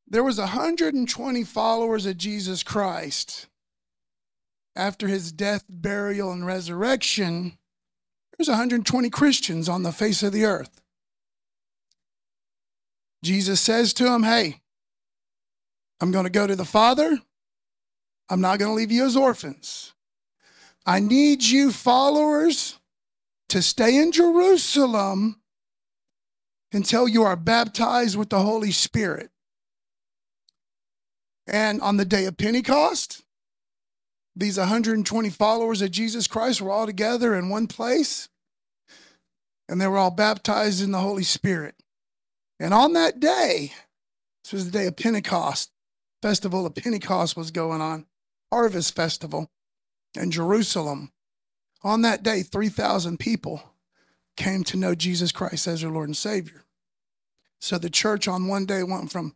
There was 120 followers of Jesus Christ. After his death, burial, and resurrection, there's 120 Christians on the face of the earth. Jesus says to them, hey, I'm going to go to the Father. I'm not going to leave you as orphans. I need you followers to stay in Jerusalem until you are baptized with the Holy Spirit. And on the day of Pentecost, these 120 followers of Jesus Christ were all together in one place, and they were all baptized in the Holy Spirit. And on that day, this was the day of Pentecost, festival of Pentecost was going on, harvest festival in Jerusalem. On that day, 3,000 people came to know Jesus Christ as their Lord and Savior. So the church on one day went from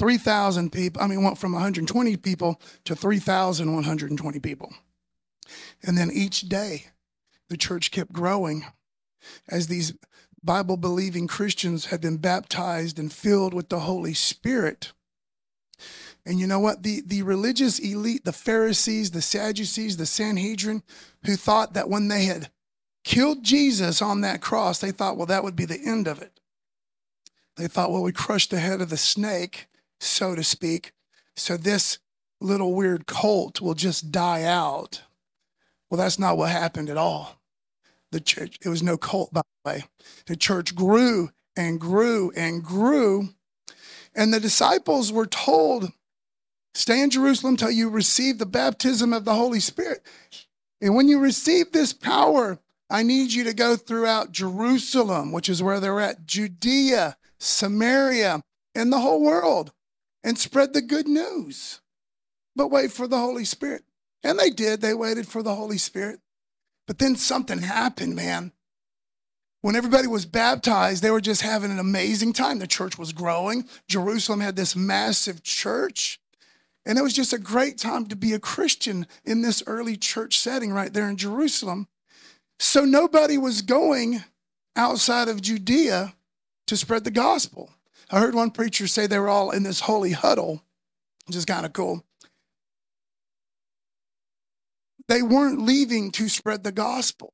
120 people to 3,120 people. And then each day, the church kept growing as these Bible-believing Christians had been baptized and filled with the Holy Spirit. And you know what? The religious elite, the Pharisees, the Sadducees, the Sanhedrin, who thought that when they had killed Jesus on that cross, they thought, well, that would be the end of it. They thought, well, we crushed the head of the snake, so to speak, so this little weird cult will just die out. Well, that's not what happened at all. The church, it was no cult, by the way. The church grew and grew and grew. And the disciples were told, stay in Jerusalem till you receive the baptism of the Holy Spirit. And when you receive this power, I need you to go throughout Jerusalem, which is where they're at, Judea, Samaria, and the whole world, and spread the good news. But wait for the Holy Spirit. And they did. They waited for the Holy Spirit. But then something happened, man. When everybody was baptized, they were just having an amazing time. The church was growing. Jerusalem had this massive church. And it was just a great time to be a Christian in this early church setting right there in Jerusalem. So nobody was going outside of Judea to spread the gospel. I heard one preacher say they were all in this holy huddle, which is kind of cool. They weren't leaving to spread the gospel.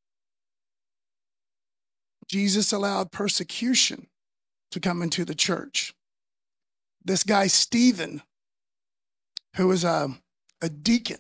Jesus allowed persecution to come into the church. This guy, Stephen, who was a deacon,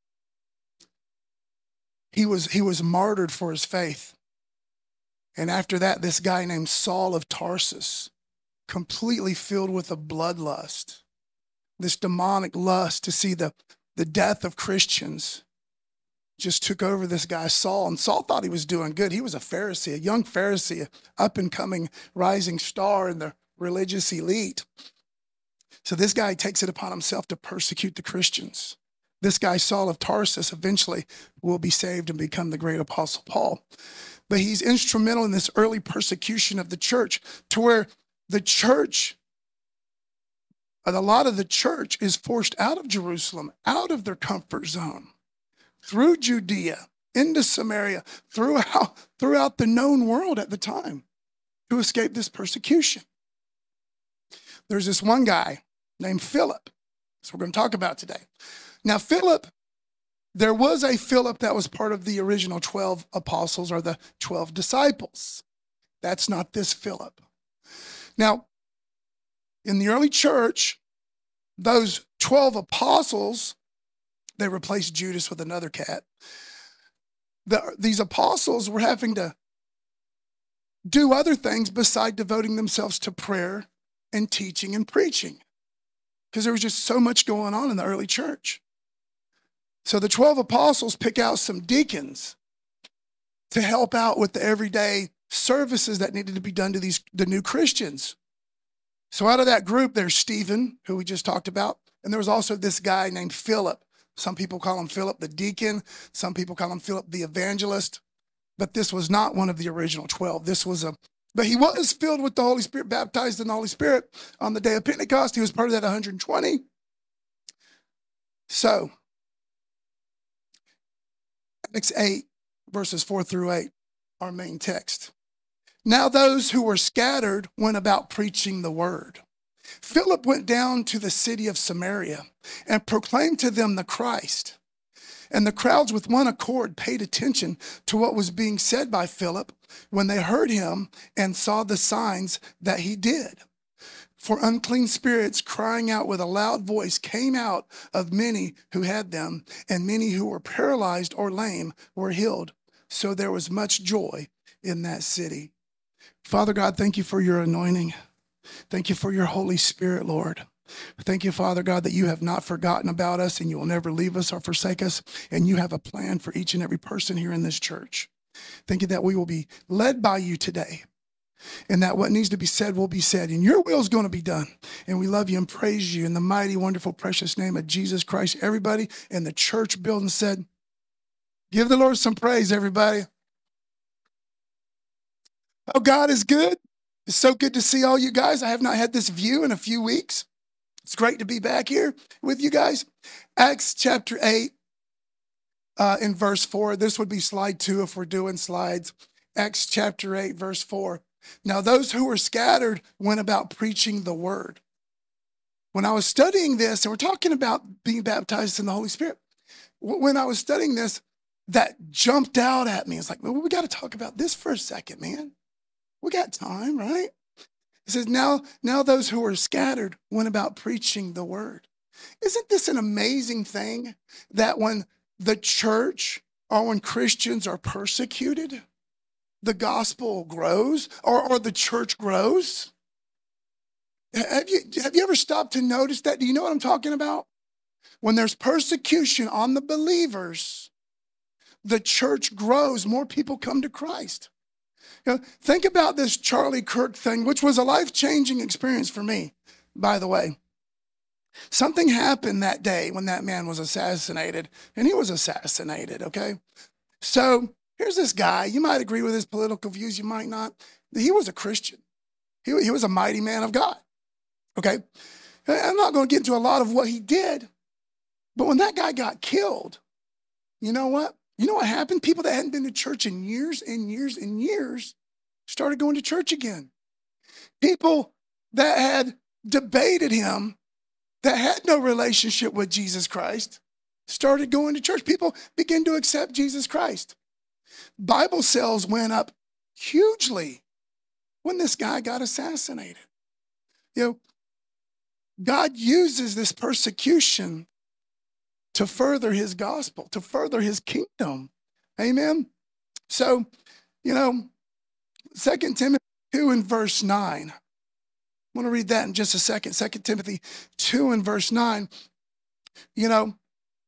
he was martyred for his faith. And after that, this guy named Saul of Tarsus, completely filled with a bloodlust, this demonic lust to see the death of Christians, just took over this guy, Saul. And Saul thought he was doing good. He was a Pharisee, a young Pharisee, up-and-coming rising star in the religious elite. So this guy takes it upon himself to persecute the Christians. This guy, Saul of Tarsus, eventually will be saved and become the great apostle Paul. But he's instrumental in this early persecution of the church, to where the church, a lot of the church is forced out of Jerusalem, out of their comfort zone, through Judea, into Samaria, throughout the known world at the time, to escape this persecution. There's this one guy named Philip. That's what we're going to talk about today. Now, Philip, there was a Philip that was part of the original 12 apostles, or the 12 disciples. That's not this Philip. Now, in the early church, those 12 apostles, they replaced Judas with another cat. These apostles were having to do other things beside devoting themselves to prayer and teaching and preaching, because there was just so much going on in the early church. So the 12 apostles pick out some deacons to help out with the everyday services that needed to be done to the new Christians. So out of that group, there's Stephen, who we just talked about, and there was also this guy named Philip. Some people call him Philip the deacon. Some people call him Philip the evangelist. But this was not one of the original 12. But he was filled with the Holy Spirit, baptized in the Holy Spirit on the day of Pentecost. He was part of that 120. So, Acts 8, verses 4 through 8, our main text. Now those who were scattered went about preaching the word Philip went down to the city of Samaria and proclaimed to them the Christ. And the crowds with one accord paid attention to what was being said by Philip when they heard him and saw the signs that he did. For unclean spirits, crying out with a loud voice, came out of many who had them, and many who were paralyzed or lame were healed. So there was much joy in that city. Father God, thank you for your anointing. Thank you for your Holy Spirit, Lord. Thank you, Father God, that you have not forgotten about us and you will never leave us or forsake us. And you have a plan for each and every person here in this church. Thank you that we will be led by you today and that what needs to be said will be said. And your will is going to be done. And we love you and praise you in the mighty, wonderful, precious name of Jesus Christ. Everybody in the church building said, give the Lord some praise, everybody. Oh, God is good. It's so good to see all you guys. I have not had this view in a few weeks. It's great to be back here with you guys. Acts chapter 8 in verse 4. This would be slide 2 if we're doing slides. Acts chapter 8, verse 4. Now those who were scattered went about preaching the word. When I was studying this, and we're talking about being baptized in the Holy Spirit. When I was studying this, that jumped out at me. It's like, well, we got to talk about this for a second, man. We got time, right? It says, now those who were scattered went about preaching the word. Isn't this an amazing thing that when the church or when Christians are persecuted, the gospel grows or the church grows? Have you ever stopped to notice that? Do you know what I'm talking about? When there's persecution on the believers, the church grows. More people come to Christ. You know, think about this Charlie Kirk thing, which was a life-changing experience for me, by the way. Something happened that day when that man was assassinated, and he was assassinated, okay? So here's this guy. You might agree with his political views, you might not. He was a Christian. He was a mighty man of God, okay? I'm not going to get into a lot of what he did, but when that guy got killed, you know what? You know what happened? People that hadn't been to church in years and years and years started going to church again. People that had debated him, that had no relationship with Jesus Christ, started going to church. People began to accept Jesus Christ. Bible sales went up hugely when this guy got assassinated. You know, God uses this persecution to further his gospel, to further his kingdom. Amen? So, you know, 2 Timothy 2 and verse 9. I want to read that in just a second. 2 Timothy 2 and verse 9. You know,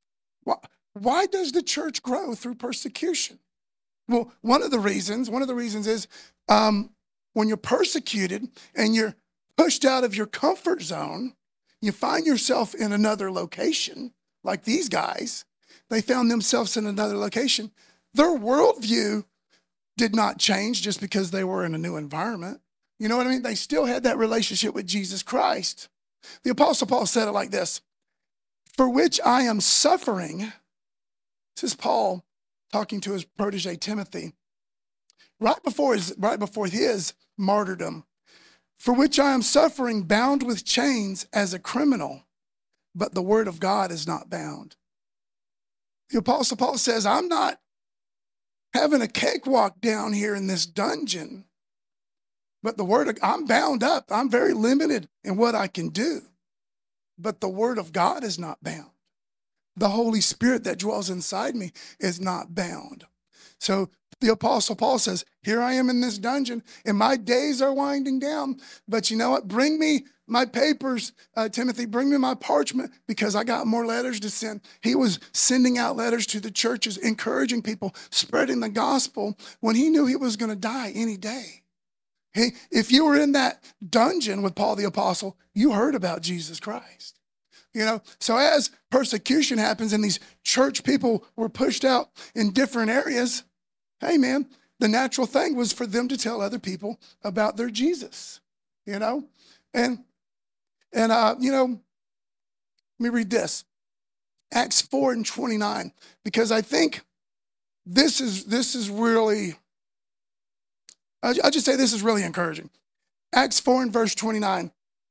why does the church grow through persecution? Well, one of the reasons is when you're persecuted and you're pushed out of your comfort zone, you find yourself in another location. Like these guys, they found themselves in another location. Their worldview did not change just because they were in a new environment. You know what I mean? They still had that relationship with Jesus Christ. The Apostle Paul said it like this, for which I am suffering. This is Paul talking to his protege Timothy, right before his martyrdom, for which I am suffering, bound with chains as a criminal. But the word of God is not bound. The Apostle Paul says, I'm not having a cakewalk down here in this dungeon, but I'm bound up. I'm very limited in what I can do. But the word of God is not bound. The Holy Spirit that dwells inside me is not bound. So the Apostle Paul says, here I am in this dungeon and my days are winding down. But you know what? Bring me my papers, Timothy, bring me my parchment because I got more letters to send. He was sending out letters to the churches, encouraging people, spreading the gospel when he knew he was going to die any day. If you were in that dungeon with Paul the Apostle, you heard about Jesus Christ. You know, so as persecution happens and these church people were pushed out in different areas, hey man, the natural thing was for them to tell other people about their Jesus, you know? And you know, let me read this. Acts 4 and 29, because I think this is really, I'll just say this is really encouraging. Acts 4 and verse 29.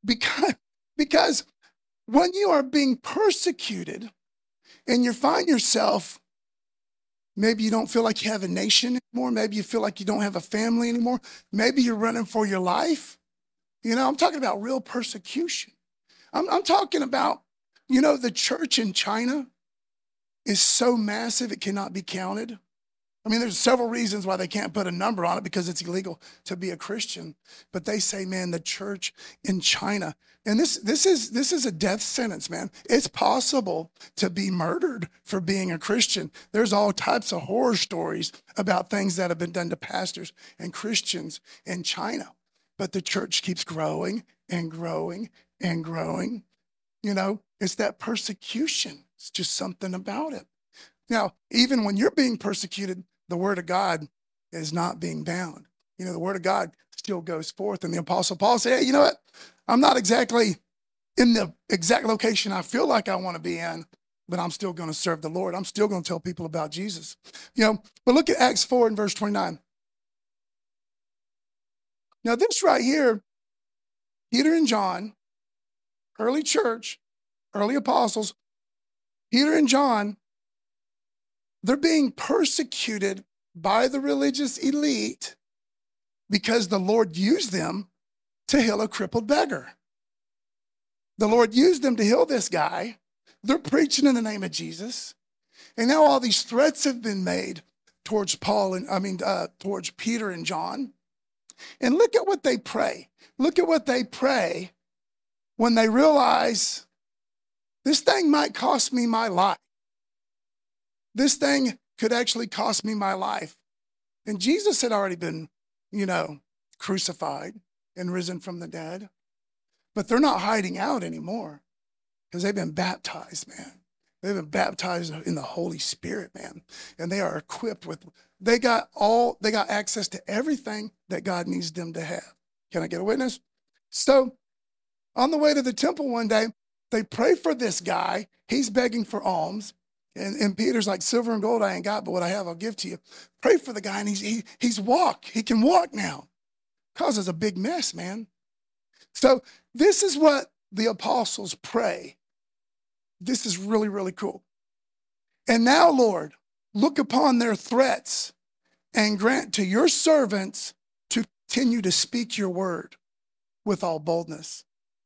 Because, because when you are being persecuted and you find yourself, maybe you don't feel like you have a nation anymore. Maybe you feel like you don't have a family anymore. Maybe you're running for your life. I'm talking about real persecution. I'm talking about, the church in China is so massive it cannot be counted. I mean, there's several reasons why they can't put a number on it because it's illegal to be a Christian. But they say, man, the church in China, and this is a death sentence, man. It's possible to be murdered for being a Christian. There's all types of horror stories about things that have been done to pastors and Christians in China. But the church keeps growing and growing and growing. It's that persecution. It's just something about it. Now, even when you're being persecuted, the word of God is not being bound. The word of God still goes forth. And the Apostle Paul said, hey, you know what? I'm not exactly in the exact location I feel like I want to be in, but I'm still going to serve the Lord. I'm still going to tell people about Jesus. But look at Acts 4 and verse 29. Now, this right here, Peter and John, early church, early apostles, Peter and John, they're being persecuted by the religious elite because the Lord used them to heal a crippled beggar. The Lord used them to heal this guy. They're preaching in the name of Jesus. And now all these threats have been made towards towards Peter and John. And look at what they pray. Look at what they pray when they realize this thing might cost me my life. This thing could actually cost me my life. And Jesus had already been, crucified and risen from the dead. But they're not hiding out anymore because they've been baptized, man. They've been baptized in the Holy Spirit, man. And they are equipped they got access to everything that God needs them to have. Can I get a witness? So on the way to the temple one day, they pray for this guy. He's begging for alms. And Peter's like, silver and gold I ain't got, but what I have, I'll give to you. Pray for the guy, and he's walk. He can walk now. Causes a big mess, man. So this is what the apostles pray. This is really, really cool. And now, Lord, look upon their threats and grant to your servants to continue to speak your word with all boldness.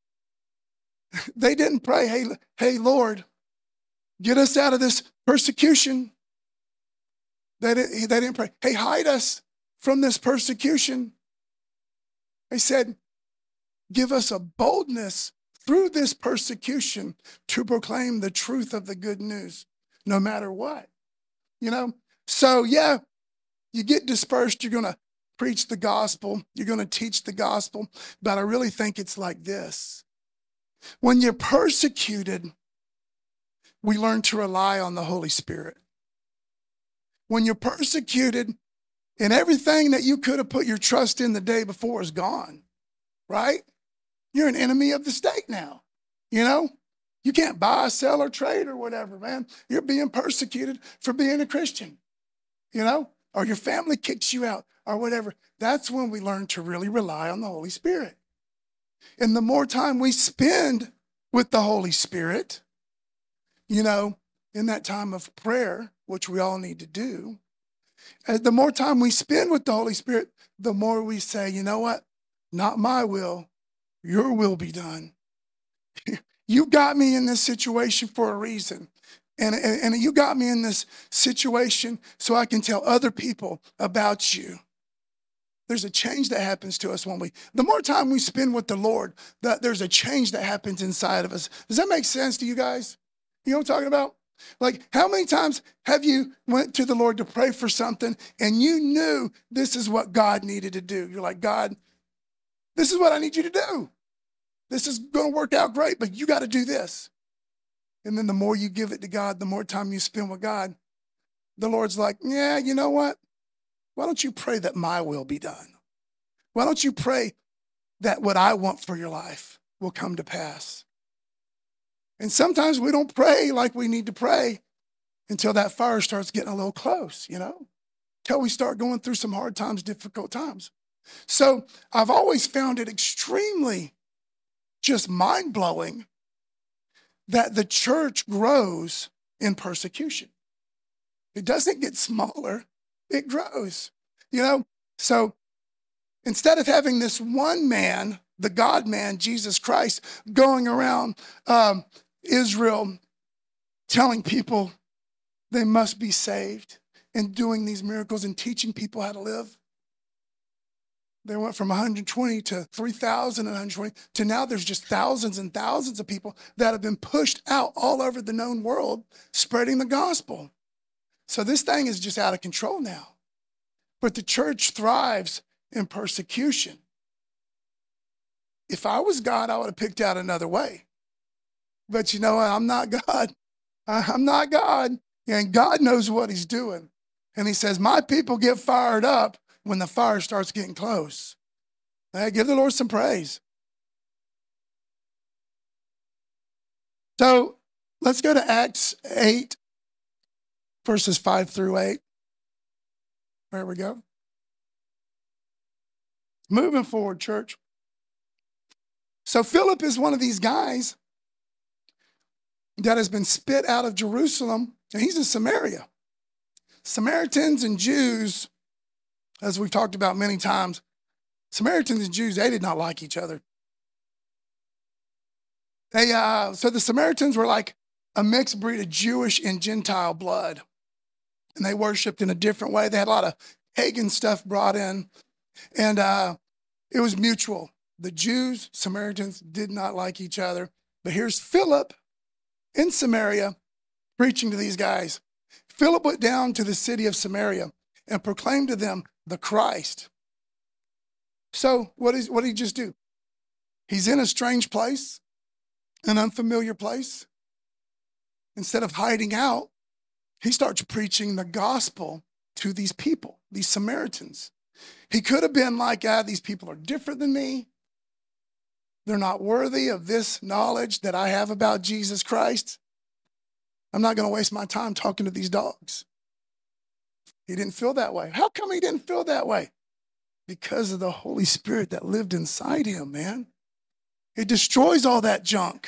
They didn't pray, hey, Lord, get us out of this persecution. They didn't pray, hey, hide us from this persecution. They said, give us a boldness through this persecution to proclaim the truth of the good news, no matter what. So yeah, you get dispersed, you're going to preach the gospel, you're going to teach the gospel, but I really think it's like this. When you're persecuted, we learn to rely on the Holy Spirit. When you're persecuted and everything that you could have put your trust in the day before is gone, right? You're an enemy of the state now. You can't buy, sell, or trade or whatever, man. You're being persecuted for being a Christian, or your family kicks you out or whatever. That's when we learn to really rely on the Holy Spirit. And the more time we spend with the Holy Spirit, in that time of prayer, which we all need to do, the more time we spend with the Holy Spirit, the more we say, you know what? Not my will, your will be done. You got me in this situation for a reason. And you got me in this situation so I can tell other people about you. There's a change that happens to us the more time we spend with the Lord, there's a change that happens inside of us. Does that make sense to you guys? You know what I'm talking about? Like, how many times have you went to the Lord to pray for something and you knew this is what God needed to do? You're like, God, this is what I need you to do. This is going to work out great, but you got to do this. And then the more you give it to God, the more time you spend with God, the Lord's like, yeah, you know what? Why don't you pray that my will be done? Why don't you pray that what I want for your life will come to pass? And sometimes we don't pray like we need to pray until that fire starts getting a little close, until we start going through some hard times, difficult times. So I've always found it extremely just mind-blowing that the church grows in persecution. It doesn't get smaller, it grows. So instead of having this one man, the God-man, Jesus Christ, going around Israel telling people they must be saved and doing these miracles and teaching people how to live, they went from 120 to 3,000 and 120 to now there's just thousands and thousands of people that have been pushed out all over the known world spreading the gospel. So this thing is just out of control now. But the church thrives in persecution. If I was God, I would have picked out another way. But you know what? I'm not God. I'm not God. And God knows what he's doing. And he says, my people get fired up when the fire starts getting close. Hey, give the Lord some praise. So let's go to Acts 8, verses 5 through 8. There we go. Moving forward, church. So Philip is one of these guys that has been spit out of Jerusalem, and he's in Samaria. Samaritans and Jews, as we've talked about many times, Samaritans and Jews, they did not like each other. So the Samaritans were like a mixed breed of Jewish and Gentile blood, and they worshiped in a different way. They had a lot of pagan stuff brought in, and it was mutual. The Jews, Samaritans did not like each other. But here's Philip in Samaria preaching to these guys. Philip went down to the city of Samaria and proclaimed to them the Christ. So what did he just do? He's in a strange place, an unfamiliar place. Instead of hiding out, he starts preaching the gospel to these people, these Samaritans. He could have been like, these people are different than me. They're not worthy of this knowledge that I have about Jesus Christ. I'm not going to waste my time talking to these dogs. He didn't feel that way. How come he didn't feel that way? Because of the Holy Spirit that lived inside him, man. It destroys all that junk.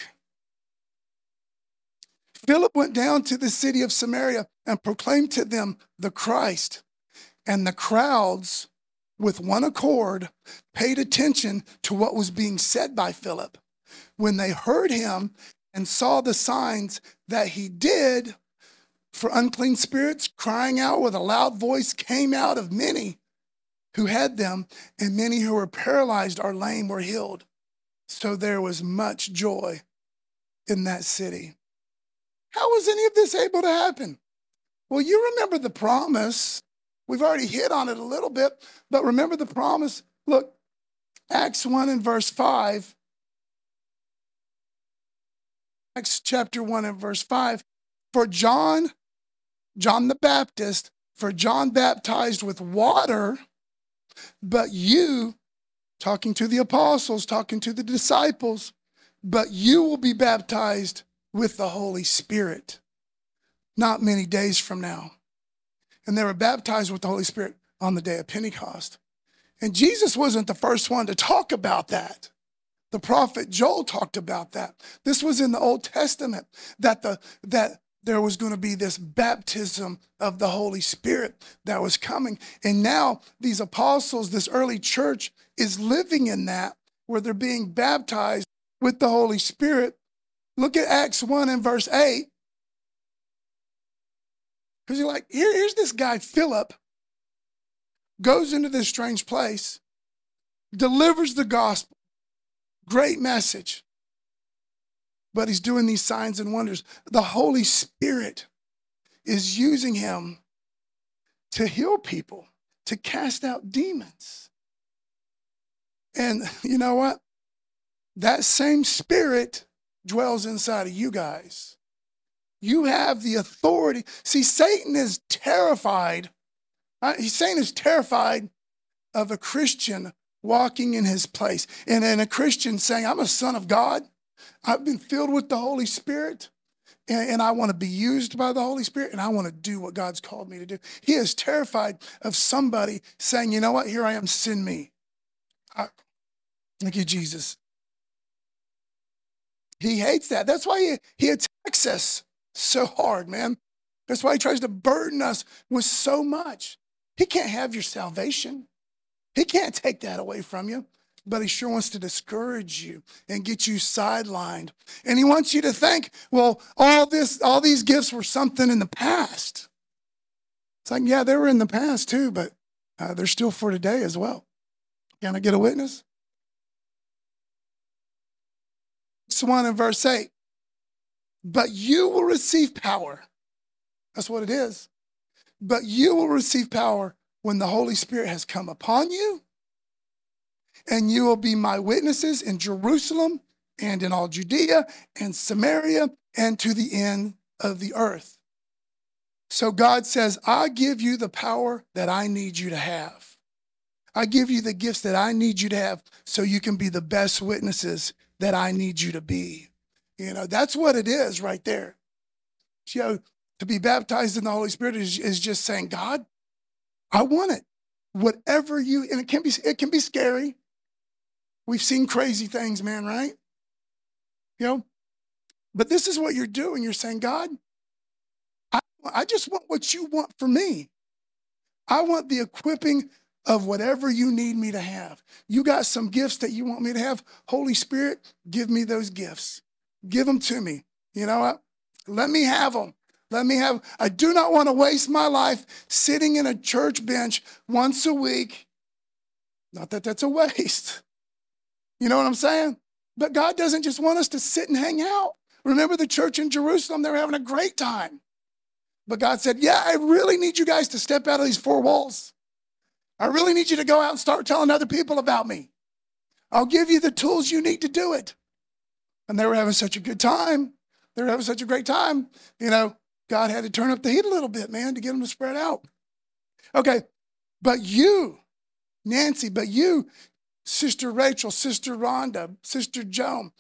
Philip went down to the city of Samaria and proclaimed to them the Christ. And the crowds, with one accord, paid attention to what was being said by Philip. When they heard him and saw the signs that he did, for unclean spirits crying out with a loud voice came out of many who had them, and many who were paralyzed or lame were healed. So there was much joy in that city. How was any of this able to happen? Well, you remember the promise. We've already hit on it a little bit, but remember the promise. Look, Acts 1 and verse 5. Acts chapter 1 and verse 5. For John the Baptist, for John baptized with water, but you, talking to the apostles, talking to the disciples, but you will be baptized with the Holy Spirit not many days from now. And they were baptized with the Holy Spirit on the day of Pentecost. And Jesus wasn't the first one to talk about that. The prophet Joel talked about that. This was in the Old Testament, that there was going to be this baptism of the Holy Spirit that was coming. And now these apostles, this early church is living in that, where they're being baptized with the Holy Spirit. Look at Acts 1 and verse 8. Because you're like, here's this guy, Philip, goes into this strange place, delivers the gospel, great message, but he's doing these signs and wonders. The Holy Spirit is using him to heal people, to cast out demons. And you know what? That same Spirit dwells inside of you guys. You have the authority. See, Satan is terrified. Satan is terrified of a Christian walking in his place. And a Christian saying, I'm a son of God. I've been filled with the Holy Spirit. And I want to be used by the Holy Spirit. And I want to do what God's called me to do. He is terrified of somebody saying, you know what? Here I am, send me. Thank you, Jesus. He hates that. That's why he attacks us so hard, man. That's why he tries to burden us with so much. He can't have your salvation. He can't take that away from you, but he sure wants to discourage you and get you sidelined. And he wants you to think, well, all these gifts were something in the past. It's like, yeah, they were in the past too, but they're still for today as well. Can I get a witness? This one in verse 8. But you will receive power. That's what it is. But you will receive power when the Holy Spirit has come upon you, and you will be my witnesses in Jerusalem and in all Judea and Samaria and to the end of the earth. So God says, I give you the power that I need you to have. I give you the gifts that I need you to have so you can be the best witnesses that I need you to be. You know, that's what it is right there. You know, to be baptized in the Holy Spirit is just saying, God, I want it. Whatever you, and it can be scary. We've seen crazy things, man, right? You know, but this is what you're doing. You're saying, God, I just want what you want for me. I want the equipping of whatever you need me to have. You got some gifts that you want me to have. Holy Spirit, give me those gifts. Give them to me. You know what? Let me have them. I do not want to waste my life sitting in a church bench once a week. Not that that's a waste. You know what I'm saying? But God doesn't just want us to sit and hang out. Remember the church in Jerusalem? They were having a great time. But God said, yeah, I really need you guys to step out of these four walls. I really need you to go out and start telling other people about me. I'll give you the tools you need to do it. And they were having such a good time. They were having such a great time. You know, God had to turn up the heat a little bit, man, to get them to spread out. Okay, but you, Nancy, but you, Sister Rachel, Sister Rhonda, Sister Joan,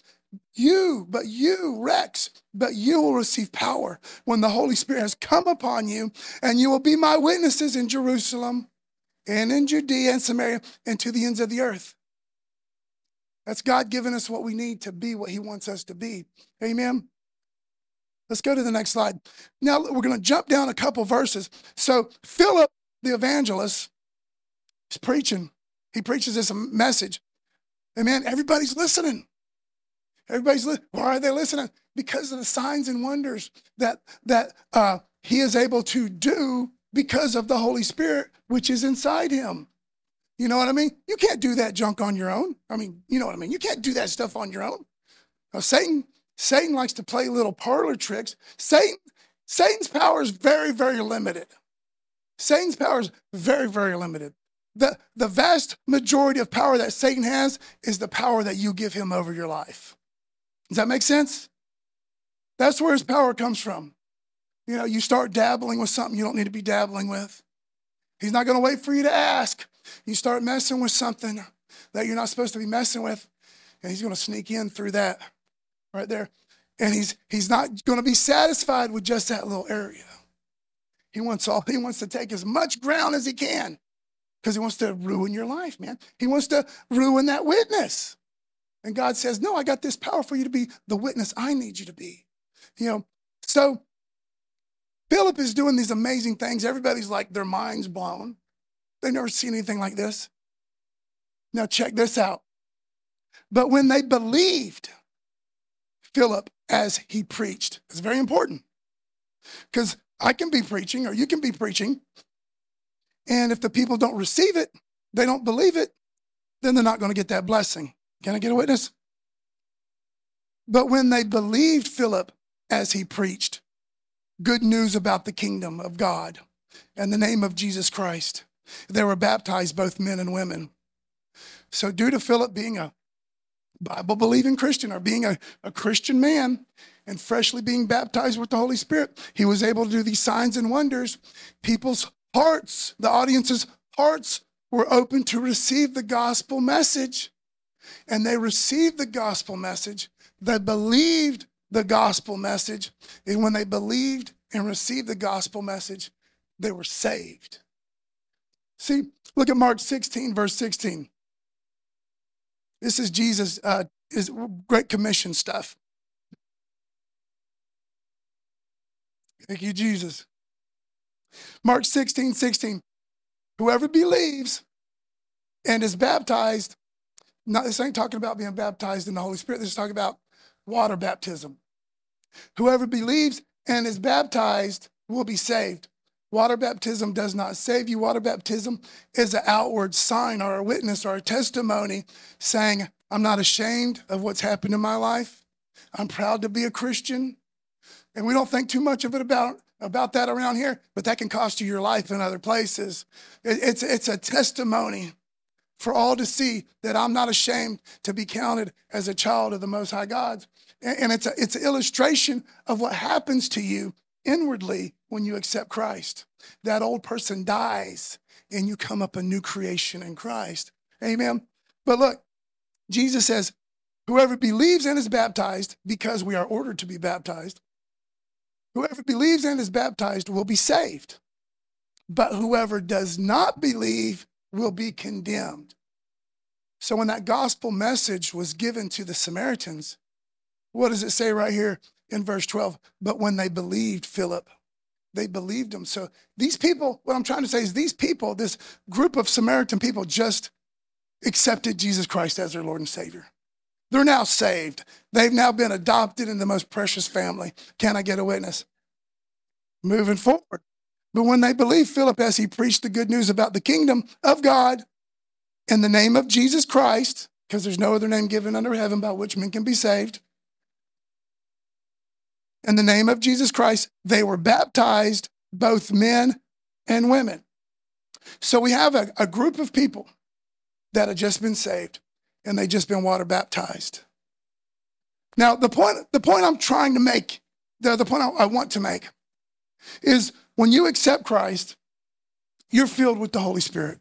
Rex, but you will receive power when the Holy Spirit has come upon you, and you will be my witnesses in Jerusalem and in Judea and Samaria and to the ends of the earth. That's God giving us what we need to be what he wants us to be. Amen. Let's go to the next slide. Now we're going to jump down a couple verses. So Philip, the evangelist, is preaching. He preaches this message. Amen. Everybody's listening. Why are they listening? Because of the signs and wonders that he is able to do because of the Holy Spirit, which is inside him. You know what I mean? You can't do that junk on your own. I mean, you know what I mean? You can't do that stuff on your own. Now, Satan likes to play little parlor tricks. Satan's power is very, very limited. Satan's power is very, very limited. The vast majority of power that Satan has is the power that you give him over your life. Does that make sense? That's where his power comes from. You know, you start dabbling with something you don't need to be dabbling with. He's not going to wait for you to ask. You start messing with something that you're not supposed to be messing with, and he's going to sneak in through that right there. And he's not going to be satisfied with just that little area. He wants to take as much ground as he can because he wants to ruin your life, man. He wants to ruin that witness. And God says, no, I got this power for you to be the witness I need you to be. You know, so Philip is doing these amazing things. Everybody's like, their mind's blown. They've never seen anything like this. Now check this out. But when they believed Philip as he preached, it's very important because I can be preaching or you can be preaching. And if the people don't receive it, they don't believe it, then they're not going to get that blessing. Can I get a witness? But when they believed Philip as he preached good news about the kingdom of God and the name of Jesus Christ, they were baptized, both men and women. So due to Philip being a Bible-believing Christian or being a Christian man and freshly being baptized with the Holy Spirit, he was able to do these signs and wonders. People's hearts, the audience's hearts, were open to receive the gospel message. And they received the gospel message. They believed the gospel message. And when they believed and received the gospel message, they were saved. See, look at Mark 16, verse 16. This is Jesus' his Great Commission stuff. Thank you, Jesus. Mark 16:16. Whoever believes and is baptized, not, this ain't talking about being baptized in the Holy Spirit. This is talking about water baptism. Whoever believes and is baptized will be saved. Water baptism does not save you. Water baptism is an outward sign or a witness or a testimony saying, I'm not ashamed of what's happened in my life. I'm proud to be a Christian. And we don't think too much of it about that around here, but that can cost you your life in other places. It's a testimony for all to see that I'm not ashamed to be counted as a child of the Most High God. And it's an illustration of what happens to you inwardly when you accept Christ. That old person dies and you come up a new creation in Christ. Amen. But look, Jesus says, whoever believes and is baptized, because we are ordered to be baptized, whoever believes and is baptized will be saved. But whoever does not believe will be condemned. So when that gospel message was given to the Samaritans, what does it say right here in verse 12? But when they believed Philip, they believed him. So these people, what I'm trying to say is these people, this group of Samaritan people just accepted Jesus Christ as their Lord and Savior. They're now saved. They've now been adopted in the most precious family. Can I get a witness? Moving forward. But when they believed Philip as he preached the good news about the kingdom of God in the name of Jesus Christ, because there's no other name given under heaven by which men can be saved, in the name of Jesus Christ, they were baptized, both men and women. So we have a group of people that have just been saved, and they've just been water baptized. Now, the point I'm trying to make, the point I want to make, is when you accept Christ, you're filled with the Holy Spirit.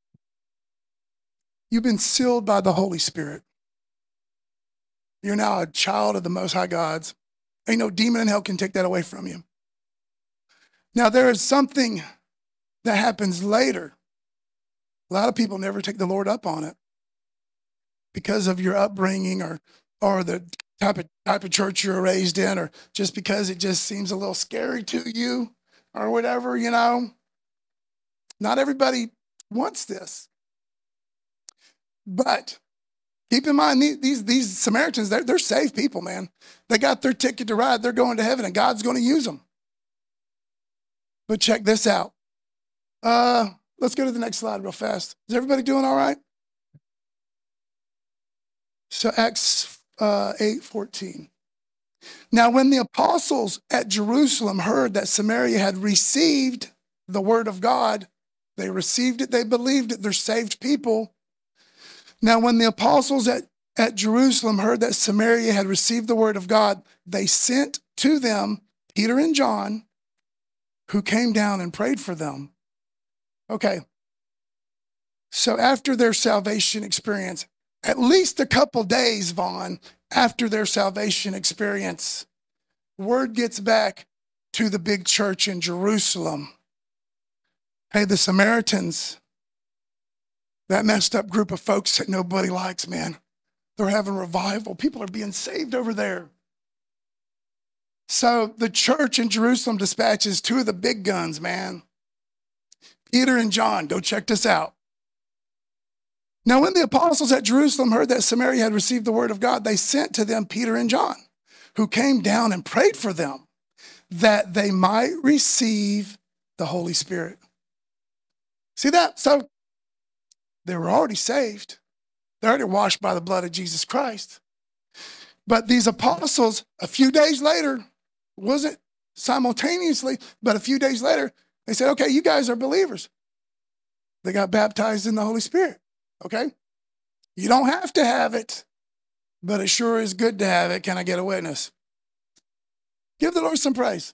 You've been sealed by the Holy Spirit. You're now a child of the Most High God's. Ain't no demon in hell can take that away from you. Now, there is something that happens later. A lot of people never take the Lord up on it because of your upbringing or the type of church you're raised in, or just because it just seems a little scary to you or whatever, you know. Not everybody wants this. But keep in mind, these Samaritans, they're saved people, man. They got their ticket to ride. They're going to heaven, and God's going to use them. But check this out. Let's go to the next slide real fast. Is everybody doing all right? So Acts 8:14. Now, when the apostles at Jerusalem heard that Samaria had received the word of God, they received it, they believed it, they're saved people. Now, when the apostles at Jerusalem heard that Samaria had received the word of God, they sent to them Peter and John, who came down and prayed for them. Okay, so after their salvation experience, at least a couple days, Vaughn, after their salvation experience, word gets back to the big church in Jerusalem. Hey, the Samaritans, that messed up group of folks that nobody likes, man, they're having revival. People are being saved over there. So the church in Jerusalem dispatches two of the big guns, man. Peter and John, go check this out. Now, when the apostles at Jerusalem heard that Samaria had received the word of God, they sent to them Peter and John, who came down and prayed for them that they might receive the Holy Spirit. See that? So they were already saved. They're already washed by the blood of Jesus Christ. But these apostles, a few days later, wasn't simultaneously, but a few days later, they said, okay, you guys are believers. They got baptized in the Holy Spirit, okay? You don't have to have it, but it sure is good to have it. Can I get a witness? Give the Lord some praise.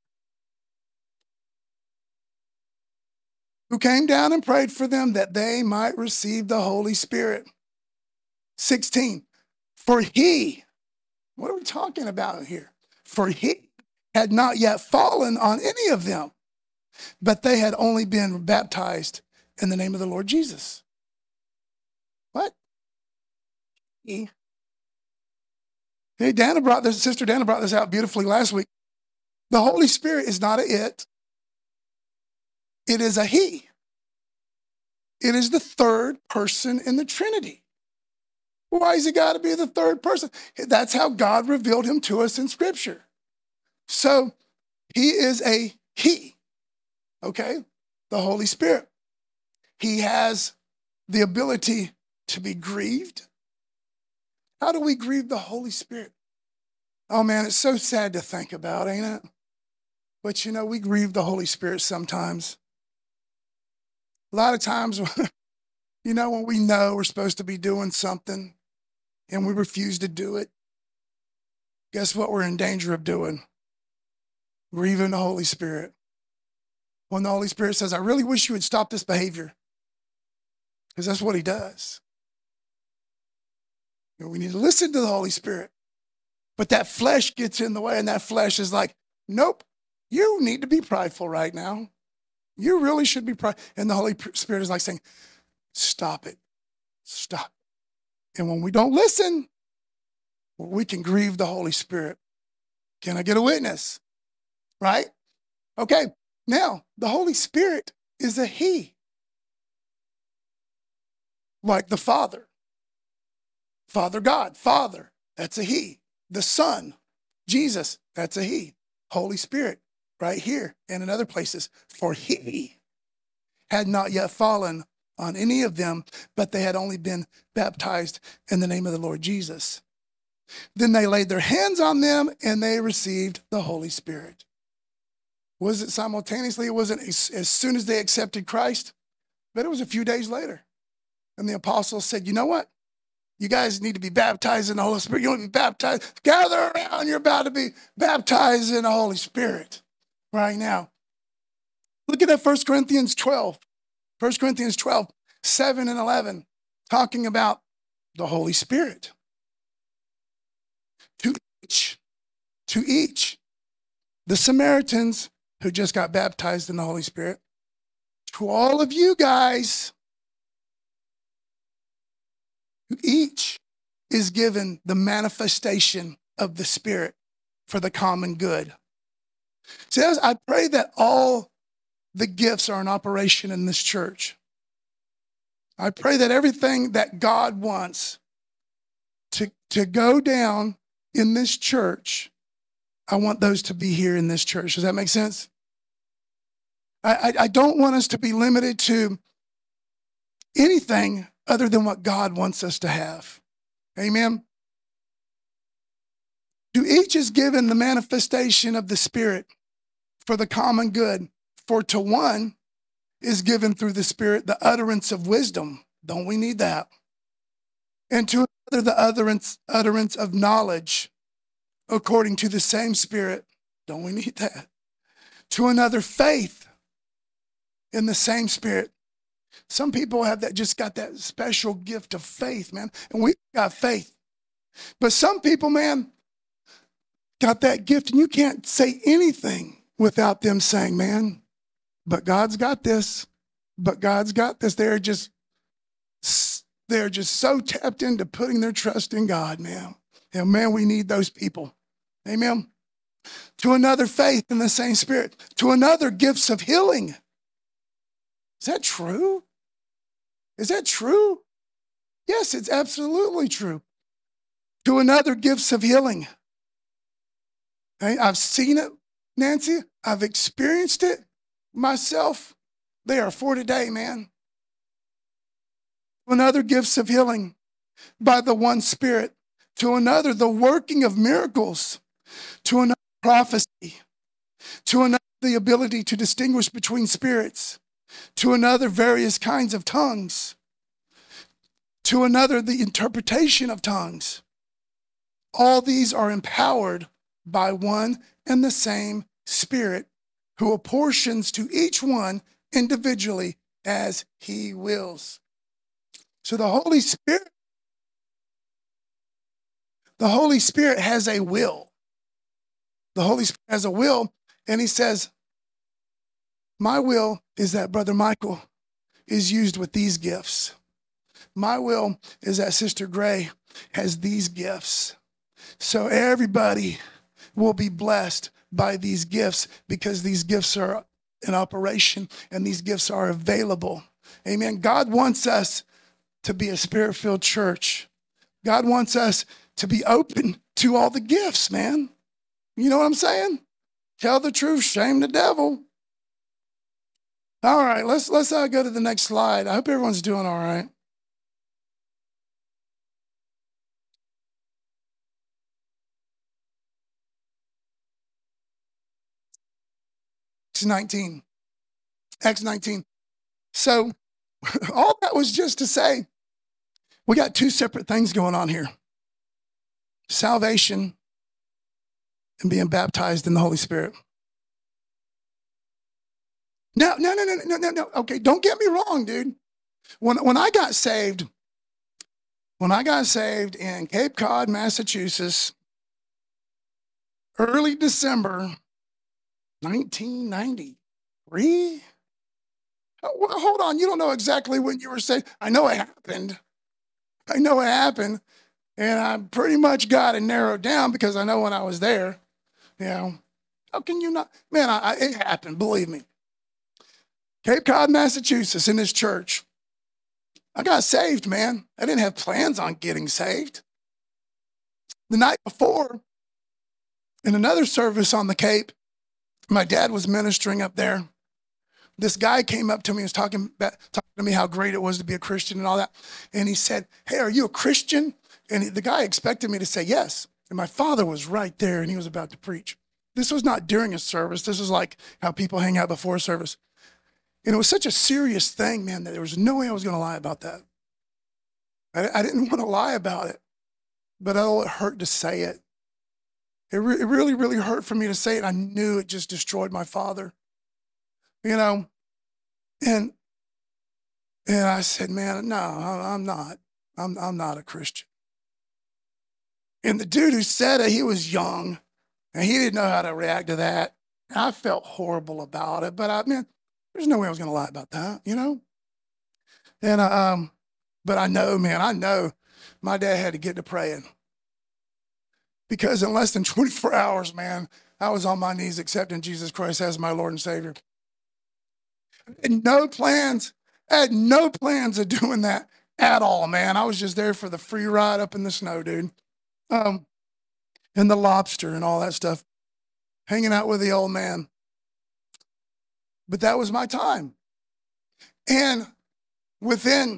Who came down and prayed for them that they might receive the Holy Spirit. 16, for he, what are we talking about here? For he had not yet fallen on any of them, but they had only been baptized in the name of the Lord Jesus. What? Hey, Sister Dana brought this out beautifully last week. The Holy Spirit is not a it. It is a he. It is the third person in the Trinity. Why has he got to be the third person? That's how God revealed him to us in Scripture. So he is a he, okay? The Holy Spirit. He has the ability to be grieved. How do we grieve the Holy Spirit? Oh man, it's so sad to think about, ain't it? But you know, we grieve the Holy Spirit sometimes. A lot of times, you know, when we know we're supposed to be doing something and we refuse to do it, guess what we're in danger of doing? Grieving the Holy Spirit. When the Holy Spirit says, I really wish you would stop this behavior, because that's what he does. You know, we need to listen to the Holy Spirit. But that flesh gets in the way, and that flesh is like, nope, you need to be prideful right now. You really should be prideful. And the Holy Spirit is like saying, stop it. Stop. And when we don't listen, we can grieve the Holy Spirit. Can I get a witness? Right? Okay. Now, the Holy Spirit is a he. Like the Father. Father God, Father, that's a he. The Son, Jesus, that's a he. Holy Spirit, right here and in other places, for he had not yet fallen on any of them, but they had only been baptized in the name of the Lord Jesus. Then they laid their hands on them and they received the Holy Spirit. Was it simultaneously? It wasn't as soon as they accepted Christ, but it was a few days later. And the apostles said, you know what? You guys need to be baptized in the Holy Spirit. You want to be baptized? Gather around. You're about to be baptized in the Holy Spirit right now. Look at that 1 Corinthians 12. 1 Corinthians 12, 7 and 11, talking about the Holy Spirit. To each, the Samaritans who just got baptized in the Holy Spirit, to all of you guys, to each is given the manifestation of the Spirit for the common good. See, I pray that all the gifts are in operation in this church. I pray that everything that God wants to go down in this church, I want those to be here in this church. Does that make sense? I don't want us to be limited to anything other than what God wants us to have. Amen? To each is given the manifestation of the Spirit for the common good. For to one is given through the Spirit the utterance of wisdom. Don't we need that? And to another the utterance of knowledge according to the same Spirit. Don't we need that? To another faith in the same Spirit. Some people have that, just got that special gift of faith, man. And we got faith. But some people, man, got that gift and you can't say anything without them saying, man, but God's got this. But God's got this. They're just so tapped into putting their trust in God, man. And man, we need those people. Amen. To another faith in the same Spirit. To another gifts of healing. Is that true? Is that true? Yes, it's absolutely true. To another gifts of healing. Okay? I've seen it, Nancy. I've experienced it myself. They are for today, man. To another gifts of healing by the one Spirit. To another the working of miracles. To another prophecy. To another the ability to distinguish between spirits. To another various kinds of tongues. To another the interpretation of tongues. All these are empowered by one and the same Spirit, who apportions to each one individually as he wills. So the Holy Spirit has a will. The Holy Spirit has a will, and he says, my will is that Brother Michael is used with these gifts. My will is that Sister Gray has these gifts. So everybody will be blessed by these gifts because these gifts are in operation and these gifts are available. Amen. God wants us to be a spirit-filled church. God wants us to be open to all the gifts, man. You know what I'm saying? Tell the truth, shame the devil. All right, let's go to the next slide. I hope everyone's doing all right. Acts 19. So all that was just to say, we got two separate things going on here. Salvation and being baptized in the Holy Spirit. No. Okay, don't get me wrong, dude. When I got saved in Cape Cod, Massachusetts, early December 1993. Well, hold on, you don't know exactly when you were saved. I know it happened. And I pretty much got it narrowed down because I know when I was there. You know, how can you not? Man, it happened, believe me. Cape Cod, Massachusetts, in this church. I got saved, man. I didn't have plans on getting saved. The night before, in another service on the Cape, my dad was ministering up there. This guy came up to me and was talking to me how great it was to be a Christian and all that. And he said, "Hey, are you a Christian?" And the guy expected me to say yes. And my father was right there and he was about to preach. This was not during a service. This was like how people hang out before service. And it was such a serious thing, man, that there was no way I was going to lie about that. I didn't want to lie about it, but oh, it hurt to say it. It really, really hurt for me to say it. I knew it just destroyed my father, you know. And I said, man, no, I'm not. I'm not a Christian. And the dude who said it, he was young, and he didn't know how to react to that. And I felt horrible about it, but there's no way I was going to lie about that, you know? And, but I know my dad had to get to praying because in less than 24 hours, man, I was on my knees accepting Jesus Christ as my Lord and Savior. I had no plans of doing that at all, man. I was just there for the free ride up in the snow, dude. And the lobster and all that stuff, hanging out with the old man. But that was my time. And within,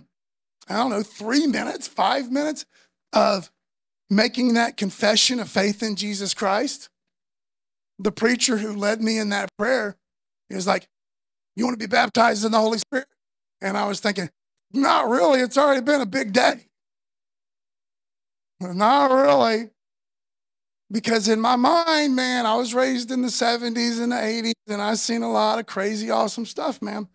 3 minutes, 5 minutes of making that confession of faith in Jesus Christ, the preacher who led me in that prayer, he was like, "You want to be baptized in the Holy Spirit?" And I was thinking, not really. It's already been a big day. Not really. Because in my mind, man, I was raised in the 70s and the 80s, and I've seen a lot of crazy, awesome stuff, man.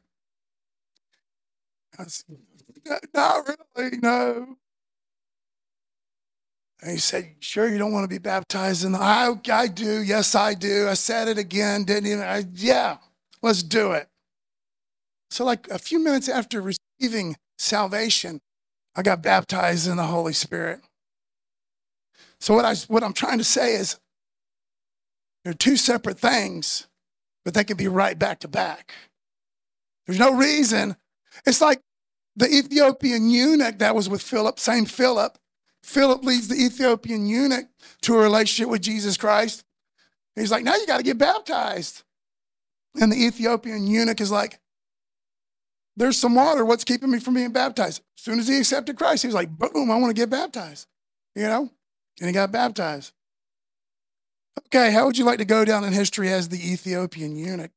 Not really, no. And he said, "Sure you don't want to be baptized in the..." I do. Yes, I do. I said it again. Yeah, let's do it. So like a few minutes after receiving salvation, I got baptized in the Holy Spirit. So what I'm trying to say is they're two separate things, but they can be right back to back. There's no reason. It's like the Ethiopian eunuch that was with Philip, same Philip. Philip leads the Ethiopian eunuch to a relationship with Jesus Christ. He's like, "Now you got to get baptized." And the Ethiopian eunuch is like, "There's some water. What's keeping me from being baptized?" As soon as he accepted Christ, he was like, "Boom, I want to get baptized." You know? And he got baptized. Okay, how would you like to go down in history as the Ethiopian eunuch?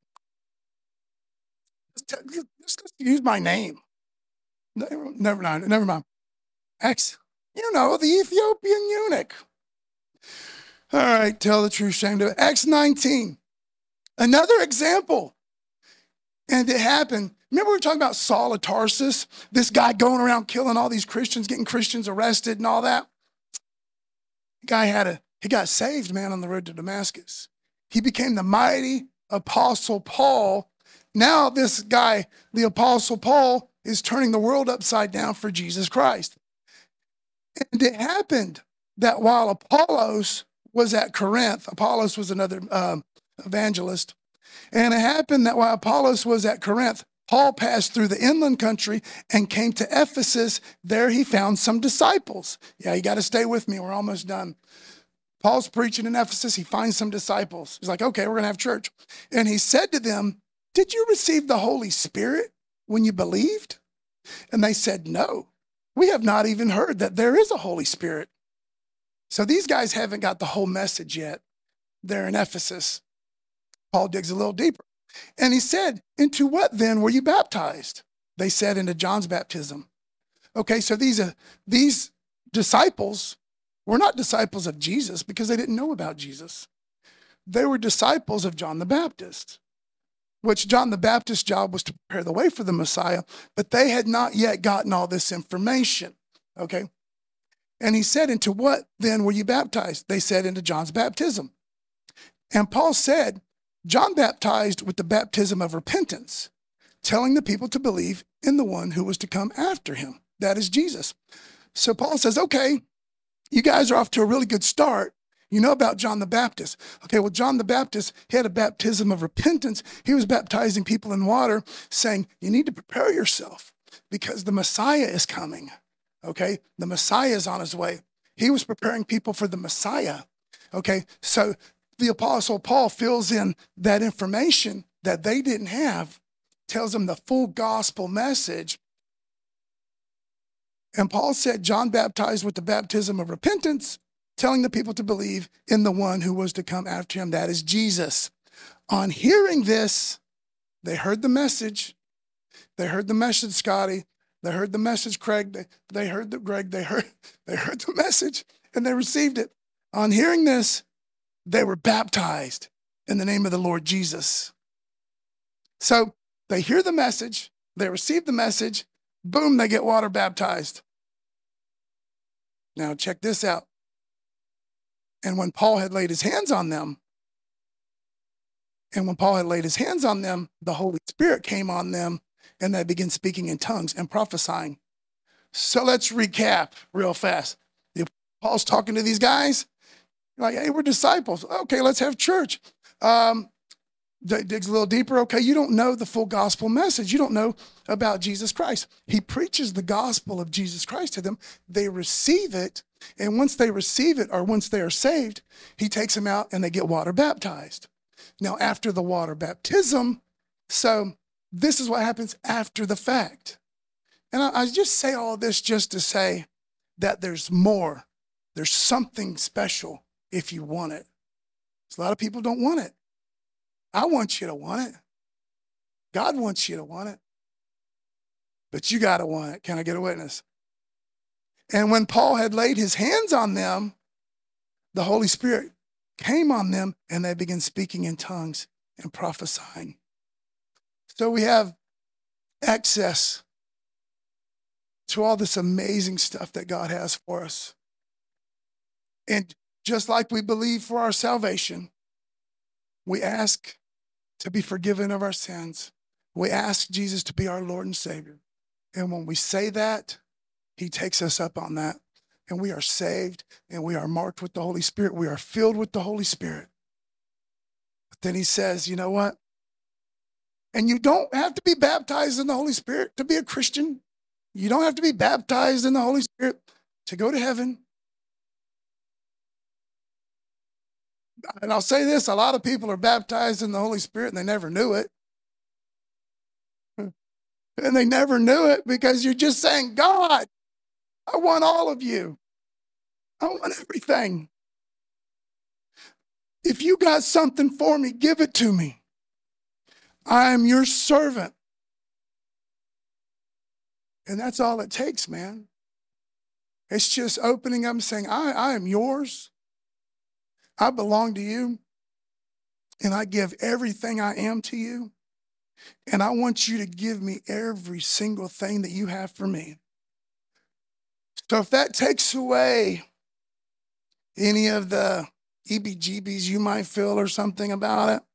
Just use my name. Never mind. The Ethiopian eunuch. All right, tell the truth, shame to it. Acts 19. Another example. And it happened. Remember we were talking about Saul of Tarsus? This guy going around killing all these Christians, getting Christians arrested and all that? He got saved, man, on the road to Damascus. He became the mighty Apostle Paul. Now this guy, the Apostle Paul, is turning the world upside down for Jesus Christ. And it happened that while Apollos was at Corinth, Apollos was another evangelist. And it happened that while Apollos was at Corinth, Paul passed through the inland country and came to Ephesus. There he found some disciples. Yeah, you got to stay with me. We're almost done. Paul's preaching in Ephesus. He finds some disciples. He's like, okay, we're going to have church. And he said to them, did you receive the Holy Spirit when you believed? And they said, no, we have not even heard that there is a Holy Spirit. So these guys haven't got the whole message yet. They're in Ephesus. Paul digs a little deeper. And he said, into what then were you baptized? They said, into John's baptism. Okay, so these disciples were not disciples of Jesus because they didn't know about Jesus. They were disciples of John the Baptist, which John the Baptist's job was to prepare the way for the Messiah, but they had not yet gotten all this information, okay? And he said, into what then were you baptized? They said, into John's baptism. And Paul said, John baptized with the baptism of repentance, telling the people to believe in the one who was to come after him. That is Jesus. So Paul says, okay, you guys are off to a really good start. You know about John the Baptist. Okay, well, John the Baptist, he had a baptism of repentance. He was baptizing people in water, saying, you need to prepare yourself because the Messiah is coming. Okay, the Messiah is on his way. He was preparing people for the Messiah. Okay, so the Apostle Paul fills in that information that they didn't have, tells them the full gospel message. And Paul said, John baptized with the baptism of repentance, telling the people to believe in the one who was to come after him, that is Jesus. On hearing this, they heard the message. They heard the message, Scotty. They heard the message, Craig. They heard the message, and they received it. On hearing this, they were baptized in the name of the Lord Jesus. So they hear the message, they receive the message, boom, they get water baptized. Now check this out. And when Paul had laid his hands on them, the Holy Spirit came on them, and they began speaking in tongues and prophesying. So let's recap real fast. Paul's talking to these guys, like, hey, we're disciples. Okay, let's have church. Digs a little deeper. Okay, you don't know the full gospel message. You don't know about Jesus Christ. He preaches the gospel of Jesus Christ to them. They receive it. And once they receive it, or once they are saved, he takes them out and they get water baptized. Now, after the water baptism, so this is what happens after the fact. And I just say all this just to say that there's more. There's something special if you want it. A lot of people don't want it. I want you to want it. God wants you to want it. But you got to want it. Can I get a witness? And when Paul had laid his hands on them, the Holy Spirit came on them and they began speaking in tongues and prophesying. So we have access to all this amazing stuff that God has for us. And just like we believe for our salvation, we ask to be forgiven of our sins. We ask Jesus to be our Lord and Savior. And when we say that, he takes us up on that. And we are saved and we are marked with the Holy Spirit. We are filled with the Holy Spirit. But then he says, you know what? And you don't have to be baptized in the Holy Spirit to be a Christian. You don't have to be baptized in the Holy Spirit to go to heaven. And I'll say this, a lot of people are baptized in the Holy Spirit and they never knew it. And they never knew it because you're just saying, God, I want all of you. I want everything. If you got something for me, give it to me. I am your servant. And that's all it takes, man. It's just opening up and saying, I am yours. I belong to you. And I give everything I am to you. And I want you to give me every single thing that you have for me. So if that takes away any of the EBGBs you might feel or something about it,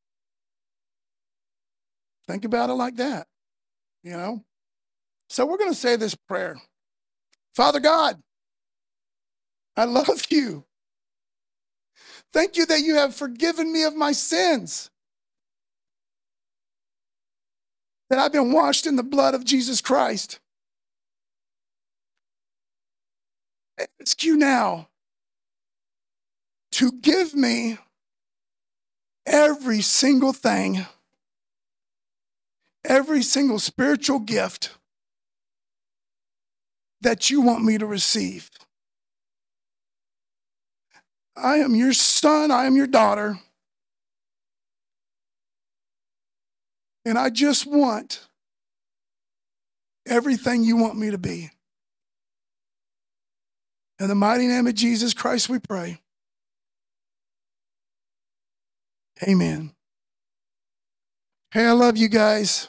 think about it like that, you know? So we're going to say this prayer. Father God, I love you. Thank you that you have forgiven me of my sins, that I've been washed in the blood of Jesus Christ. I ask you now to give me every single thing, every single spiritual gift that you want me to receive. I am your son, I am your daughter, and I just want everything you want me to be. In the mighty name of Jesus Christ, we pray. Amen. Hey, I love you guys.